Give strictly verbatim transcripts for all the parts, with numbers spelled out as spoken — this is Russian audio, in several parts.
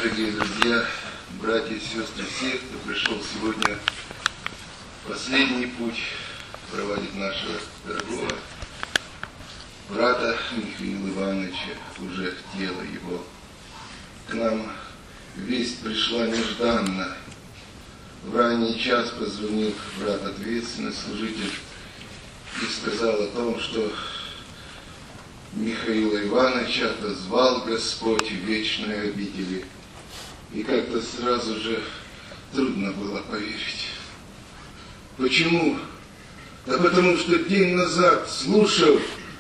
Дорогие друзья, братья и сестры, все, кто пришел сегодня в последний путь проводить нашего дорогого брата Михаила Ивановича, уже тело его. К нам весть пришла нежданно. В ранний час позвонил брат ответственный служитель и сказал о том, что Михаила Ивановича отозвал Господь в вечной обители. И как-то сразу же трудно было поверить. Почему? Да потому что день назад, слушав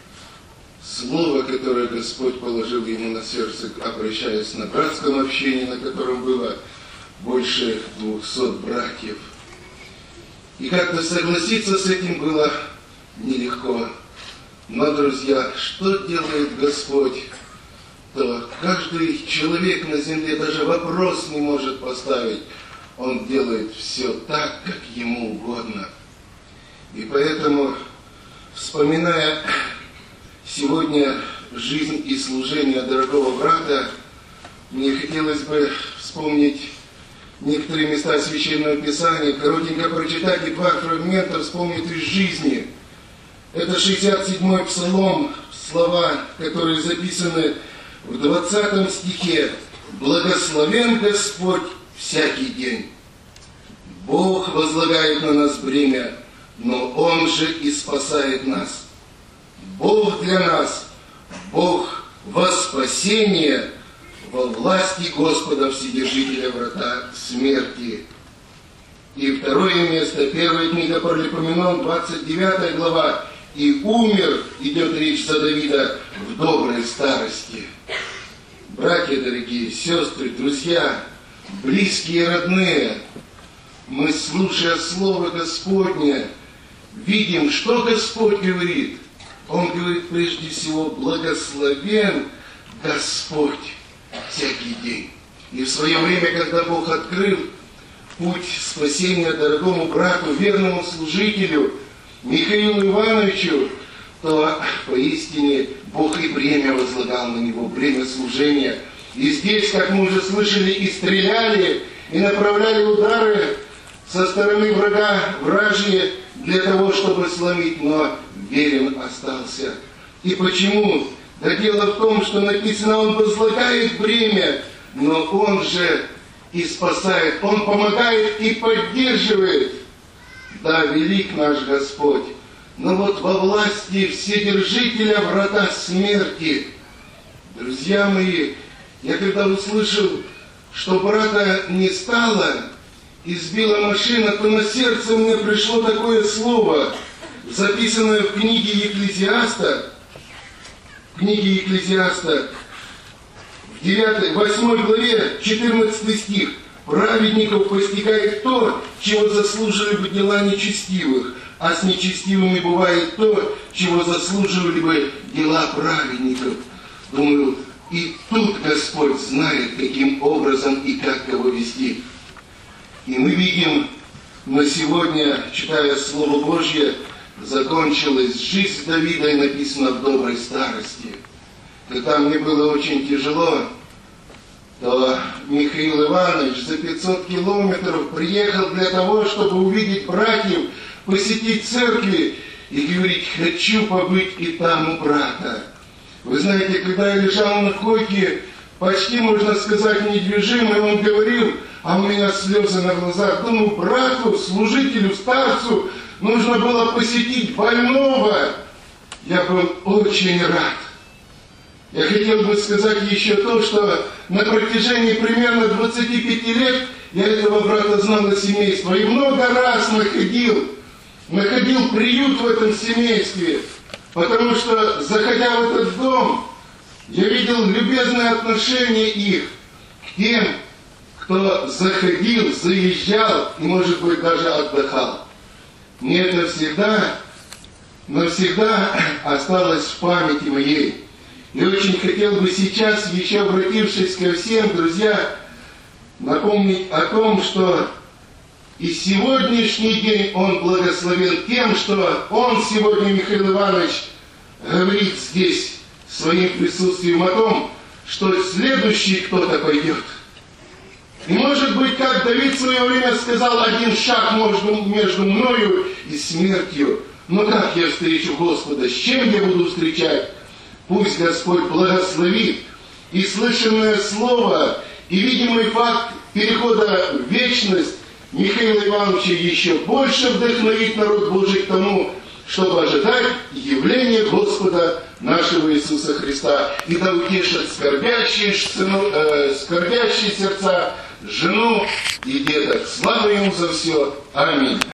слово, которое Господь положил ему на сердце, обращаясь на братском общении, на котором было больше двухсот братьев. И как-то согласиться с этим было нелегко. Но, друзья, что делает Господь, то каждый человек на земле даже вопрос не может поставить. Он делает все так, как ему угодно. И поэтому, вспоминая сегодня жизнь и служение дорогого брата, мне хотелось бы вспомнить некоторые места Священного Писания, коротенько прочитать и два фрагмента вспомнить из жизни. Это шестьдесят седьмой Псалом, слова, которые записаны в двадцатом стихе. «Благословен Господь всякий день. Бог возлагает на нас бремя, но Он же и спасает нас. Бог для нас, Бог во спасение, во власти Господа Вседержителя врата смерти». И второе место, первая книга Паралипоменон, двадцать девятая глава. «И умер», идет речь за Давида, «в доброй старости». Братья дорогие, сестры, друзья, близкие и родные, мы, слушая Слово Господне, видим, что Господь говорит. Он говорит прежде всего: «Благословен Господь всякий день». И в свое время, когда Бог открыл путь спасения дорогому брату, верному служителю Михаилу Ивановичу, то поистине Бог и бремя возлагал на него, бремя служения. И здесь, как мы уже слышали, и стреляли, и направляли удары со стороны врага вражьи для того, чтобы сломить, но верен остался. И почему? Да дело в том, что написано: Он возлагает бремя, но Он же и спасает, Он помогает и поддерживает. Да, велик наш Господь, но вот во власти Вседержителя врата смерти. Друзья мои, я когда услышал, что брата не стало, избила машина, то на сердце мне пришло такое слово, записанное в книге Екклезиаста, в книге Екклезиаста, в девятой, восьмой главе, четырнадцатый стих. «Праведников постигает то, чего заслужили бы дела нечестивых, а с нечестивыми бывает то, чего заслуживали бы дела праведников». Думаю, и тут Господь знает, каким образом и как кого вести. И мы видим, на сегодня, читая Слово Божье, закончилась жизнь Давида, и написано: «в доброй старости». Когда мне было очень тяжело, то Михаил Иванович за пятьсот километров приехал для того, чтобы увидеть братьев, посетить церкви и говорить: «Хочу побыть и там у брата». Вы знаете, когда я лежал на койке, почти, можно сказать, недвижимый, он говорил, а у меня слезы на глазах. Думаю, брату, служителю, старцу нужно было посетить больного. Я был очень рад. Я хотел бы сказать еще то, что на протяжении примерно двадцати пяти лет я этого брата знал и семейства. И много раз находил, находил приют в этом семействе. Потому что, заходя в этот дом, я видел любезное отношение их к тем, кто заходил, заезжал и, может быть, даже отдыхал. Мне это всегда, навсегда осталось в памяти моей. И очень хотел бы сейчас, еще обратившись ко всем, друзья, напомнить о том, что и сегодняшний день он благословен тем, что он сегодня, Михаил Иванович, говорит здесь своим присутствием о том, что следующий кто-то пойдет. И может быть, как Давид в свое время сказал, один шаг между, между мною и смертью. Но как я встречу Господа? С чем я буду встречать? Пусть Господь благословит и слышанное слово, и видимый факт перехода в вечность Михаила Ивановича еще больше вдохновит народ Божий к тому, чтобы ожидать явления Господа нашего Иисуса Христа. И да утешат скорбящие, сыну, э, скорбящие сердца, жену и деток. Слава Ему за все. Аминь.